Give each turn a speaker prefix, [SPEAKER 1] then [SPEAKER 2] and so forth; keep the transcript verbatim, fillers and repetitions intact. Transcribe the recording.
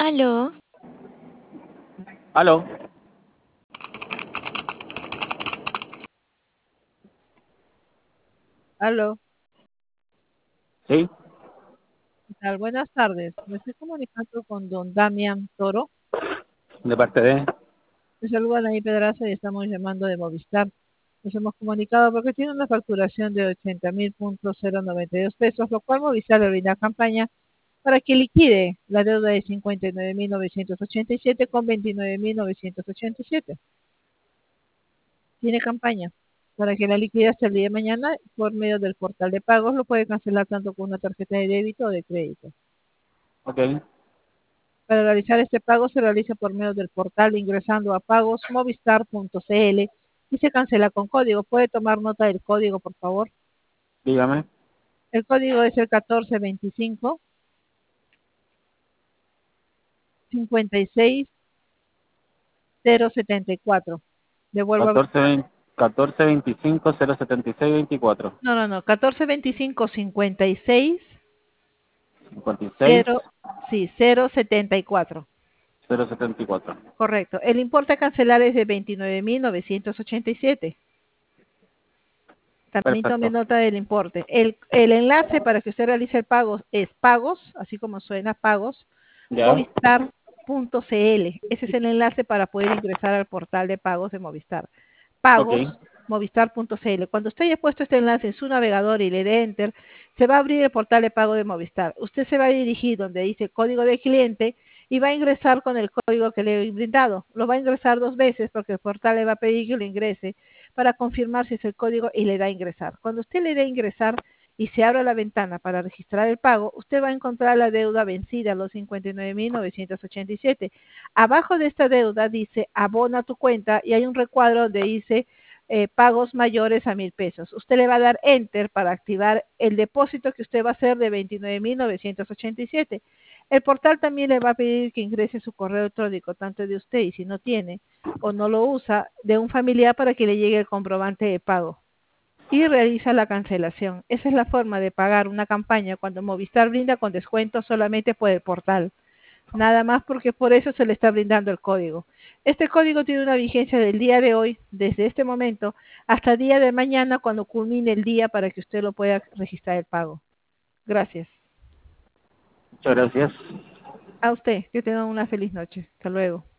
[SPEAKER 1] Aló,
[SPEAKER 2] Aló,
[SPEAKER 3] Aló,
[SPEAKER 2] sí,
[SPEAKER 3] ¿qué tal? Buenas tardes. Me estoy comunicando con don Damián Toro.
[SPEAKER 2] de parte de...
[SPEAKER 3] Me saluda Anaí Pedraza y estamos llamando de Movistar. Nos hemos comunicado porque tiene una facturación de ochenta mil punto cero noventa y dos pesos, lo cual Movistar le brinda campaña para que liquide la deuda de cincuenta y nueve mil novecientos ochenta y siete con veintinueve mil novecientos ochenta y siete. Tiene campaña para que la liquide hasta el día de mañana por medio del portal de pagos. Lo puede cancelar tanto con una tarjeta de débito o de crédito.
[SPEAKER 2] Ok,
[SPEAKER 3] Para realizar este pago se realiza por medio del portal ingresando a pagosmovistar punto cl y se cancela con código. ¿Puede tomar nota del código, por favor?
[SPEAKER 2] dígame.
[SPEAKER 3] El código es el catorce veinticinco cincuenta y seis cero setenta y cuatro. Devuelvo. a-
[SPEAKER 2] catorce, veinte, catorce veinticinco cero setenta y seis veinticuatro.
[SPEAKER 3] No, no, no. catorce veinticinco cincuenta y seis
[SPEAKER 2] cincuenta y seis
[SPEAKER 3] cero, sí, cero setenta y cuatro.
[SPEAKER 2] cero setenta y cuatro.
[SPEAKER 3] Correcto. El importe a cancelar es de veintinueve mil novecientos ochenta y siete. También tome
[SPEAKER 2] Perfecto.
[SPEAKER 3] nota del importe. El, el enlace para que usted realice el pago es pagos, así como suena pagos,
[SPEAKER 2] Ya,
[SPEAKER 3] movistar punto cl. Ese es el enlace para poder ingresar al portal de pagos de Movistar.
[SPEAKER 2] ok,
[SPEAKER 3] Pagos, movistar punto cl. Cuando usted haya puesto este enlace en su navegador y le dé enter, se va a abrir el portal de pago de Movistar. Usted se va a dirigir donde dice código de cliente y va a ingresar con el código que le he brindado. Lo va a ingresar dos veces porque el portal le va a pedir que lo ingrese para confirmar si es el código y le da a ingresar. Cuando usted le dé a ingresar y se abra la ventana para registrar el pago, usted va a encontrar la deuda vencida, los cincuenta y nueve mil novecientos ochenta y siete. Abajo de esta deuda dice abona tu cuenta y hay un recuadro donde dice eh, pagos mayores a mil pesos. Usted le va a dar enter para activar el depósito que usted va a hacer de veintinueve mil novecientos ochenta y siete. El portal también le va a pedir que ingrese su correo electrónico, tanto de usted y si no tiene o no lo usa, de un familiar para que le llegue el comprobante de pago y realiza la cancelación. Esa es la forma de pagar una campaña cuando Movistar brinda con descuento solamente por el portal. Nada más porque por eso se le está brindando el código. Este código tiene una vigencia del día de hoy, desde este momento, hasta el día de mañana cuando culmine el día para que usted lo pueda registrar el pago. Gracias.
[SPEAKER 2] muchas gracias.
[SPEAKER 3] A usted, que tenga una feliz noche. Hasta luego.